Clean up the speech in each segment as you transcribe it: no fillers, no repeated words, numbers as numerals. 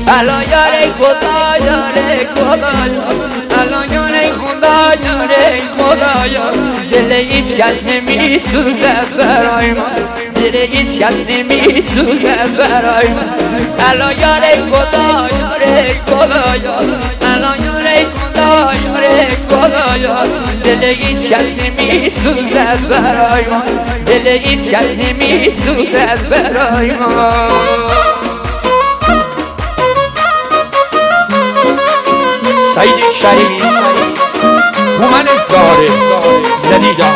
الان یاره خدایا ره خدایا الان یاره خدایا ره خدایا دل هیچ کس نمیسوزه برای ما دل هیچ کس نمیسوزه برای ما الان یاره خدایا ره خدایا الان یاره خدایا ره خدایا دل هیچ کس نمیسوزه برای ما دل هیچ کس نمیسوزه برای ما سعید شریف هومن زاره زدیدا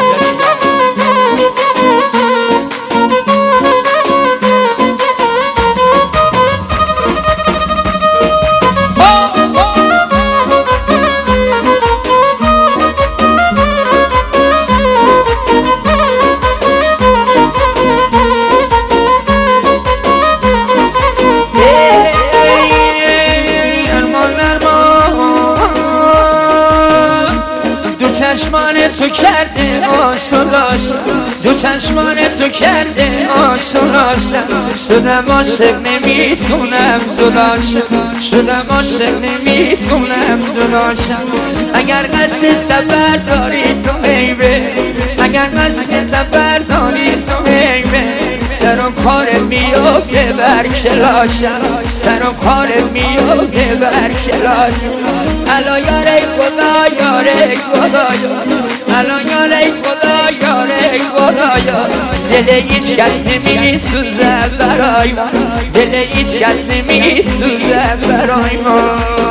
چشمان تو کرده آشناش دو چشمان تو کرده آشناش شدم عاشق نمیتونم جداشم شدم عاشق نمیتونم جداشم اگر قصد سفر داری تو عیبه اگر قصد سفر داری تو عیبه سر و کار میافته بر کلاشم سر و کار میافته بر کلاشم الان یاره خدا یاره خدایا الان یاره خدا یاره خدایا دل هیچ کس نمیسوزه برای ما دل هیچ کس نمیسوزه برای ما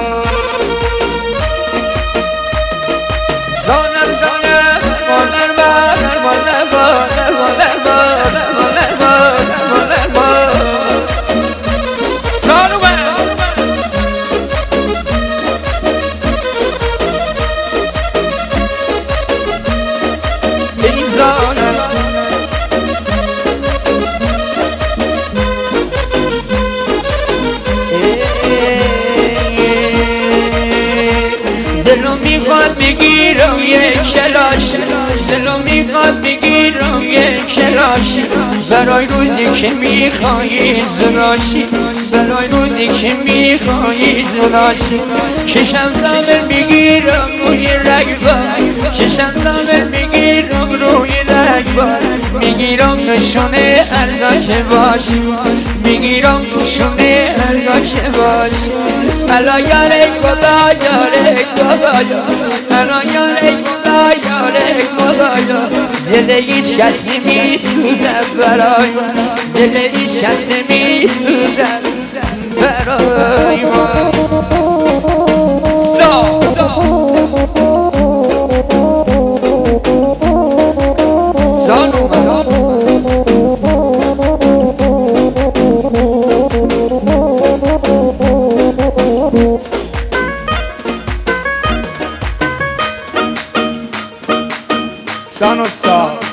زانم زانم مادر مادر مادر مادر مادر مادر مادر مادر دلو میخواد بگیرم یک کلاش دلو میخواد بگیرم یک کلاش برای روزی که میخوایی زناشی برای روزی که میخوایی زناشی چشم دامر میگیرم روی رگبار چشم دامر میگیرم روی رگبار میگیرم نشونه هرگاه که باشی میگیرم نشونه هرگاه که باشی الان یاره خدا یاره خدایا الان یاره خدا یاره خدایا دل هیچ کس نمیسوزه برای ما دل هیچ کس نمیسوزه برای ما سان استاد